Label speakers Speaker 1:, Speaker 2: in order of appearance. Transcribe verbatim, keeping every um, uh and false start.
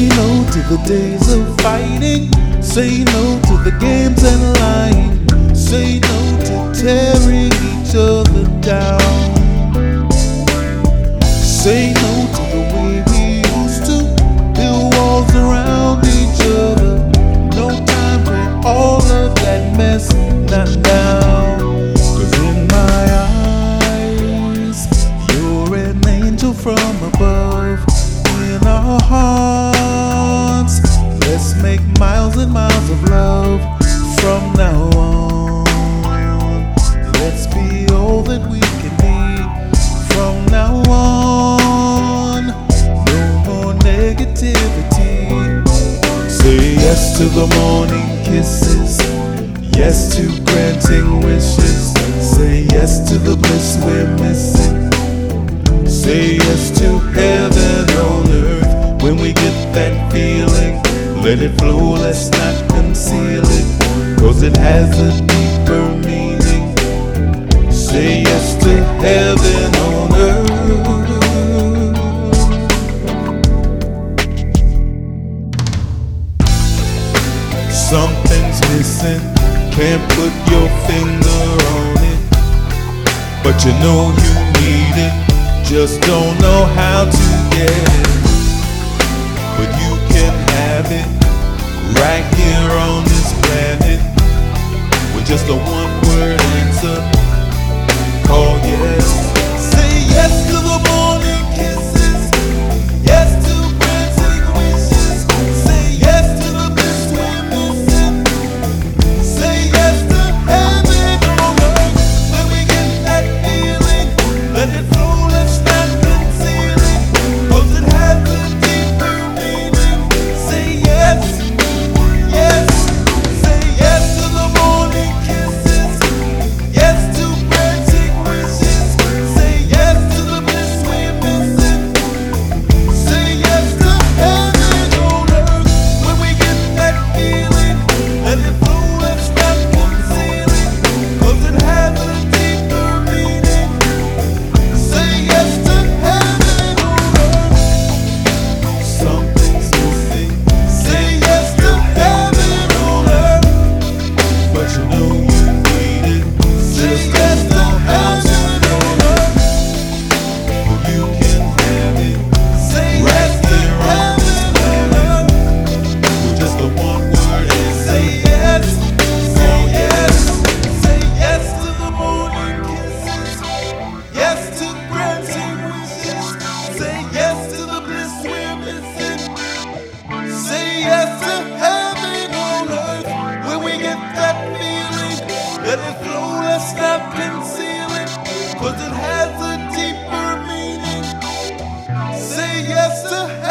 Speaker 1: no to the days of fighting. Say no to the games and lying. Say no to tearing each other down. Say no to the way we used to build walls around each other. No time for all of that mess, not now. Cause in my eyes, you're an angel from above. In our hearts, let's make miles and miles of love from now on. Let's be all that we can be from now on. No more negativity. Say yes to the morning kisses. Yes to granting wishes. Say yes to the bliss we're missing. Say yes to heaven on earth. When we get that feeling, let it flow, let's not conceal it, cause it has a deeper meaning. Say yes to heaven on earth. Something's missing, can't put your finger on it, but you know you need it, just don't know how to get it. But you can have it right here on this planet with just a one-word answer. Call yes. Say yes to the morning kisses. Yes to granting wishes. Say yes to the bliss we're missing. Say yes to heaven on earth. When we get that feeling, let it flow, let's not conceal it, cause it has a deeper meaning. Say yes, yes. Say yes to the morning kisses. Yes to granting wishes. Say yes to the bliss we're missing. Say yes to heaven on earth. When we get that feeling, let it flow, let's not conceal it, cause it has a deeper meaning. Say yes to heaven on earth. Something's missing. Say yes to heaven on earth, but you know you need it. Say yes to heaven on earth, but you can have it. Say yes to heaven on earth, with just a one word and say yes. Say yes. Say yes to the morning kisses. Yes to granting wishes. Say yes to the bliss we're missing. Say yes to heaven on earth. When we get that feeling, let it flow, let's not conceal it, cause it has a deeper meaning. Say yes to heaven.